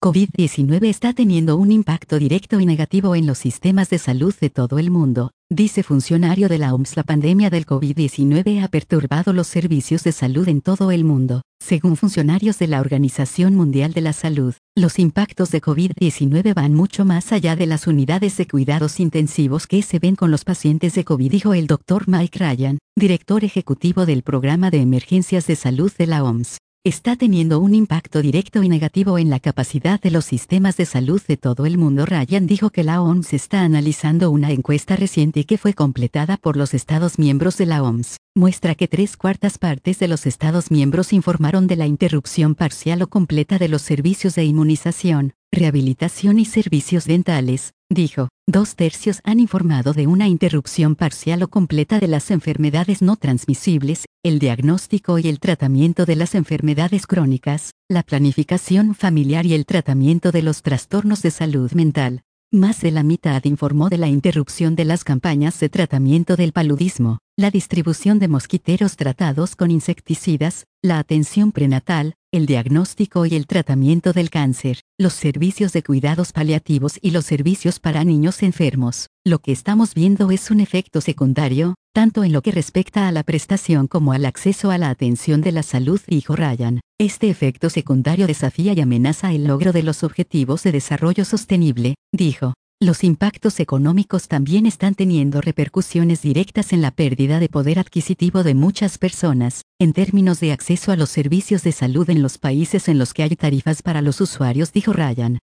COVID-19 está teniendo un impacto directo y negativo en los sistemas de salud de todo el mundo, dice funcionario de la OMS. La pandemia del COVID-19 ha perturbado los servicios de salud en todo el mundo. Según funcionarios de la Organización Mundial de la Salud, los impactos de COVID-19 van mucho más allá de las unidades de cuidados intensivos que se ven con los pacientes de COVID, dijo el Dr. Mike Ryan, director ejecutivo del Programa de Emergencias de Salud de la OMS. Está teniendo un impacto directo y negativo en la capacidad de los sistemas de salud de todo el mundo. Ryan dijo que la OMS está analizando una encuesta reciente que fue completada por los Estados miembros de la OMS. Muestra que 3/4 partes de los Estados miembros informaron de la interrupción parcial o completa de los servicios de inmunización, rehabilitación y servicios dentales, dijo. 2/3 han informado de una interrupción parcial o completa de las enfermedades no transmisibles, el diagnóstico y el tratamiento de las enfermedades crónicas, la planificación familiar y el tratamiento de los trastornos de salud mental. Más de la mitad informó de la interrupción de las campañas de tratamiento del paludismo, la distribución de mosquiteros tratados con insecticidas, la atención prenatal, el diagnóstico y el tratamiento del cáncer, los servicios de cuidados paliativos y los servicios para niños enfermos. Lo que estamos viendo es un efecto secundario, tanto en lo que respecta a la prestación como al acceso a la atención de la salud, dijo Ryan. Este efecto secundario desafía y amenaza el logro de los objetivos de desarrollo sostenible, dijo. Los impactos económicos también están teniendo repercusiones directas en la pérdida de poder adquisitivo de muchas personas, en términos de acceso a los servicios de salud en los países en los que hay tarifas para los usuarios, dijo Ryan.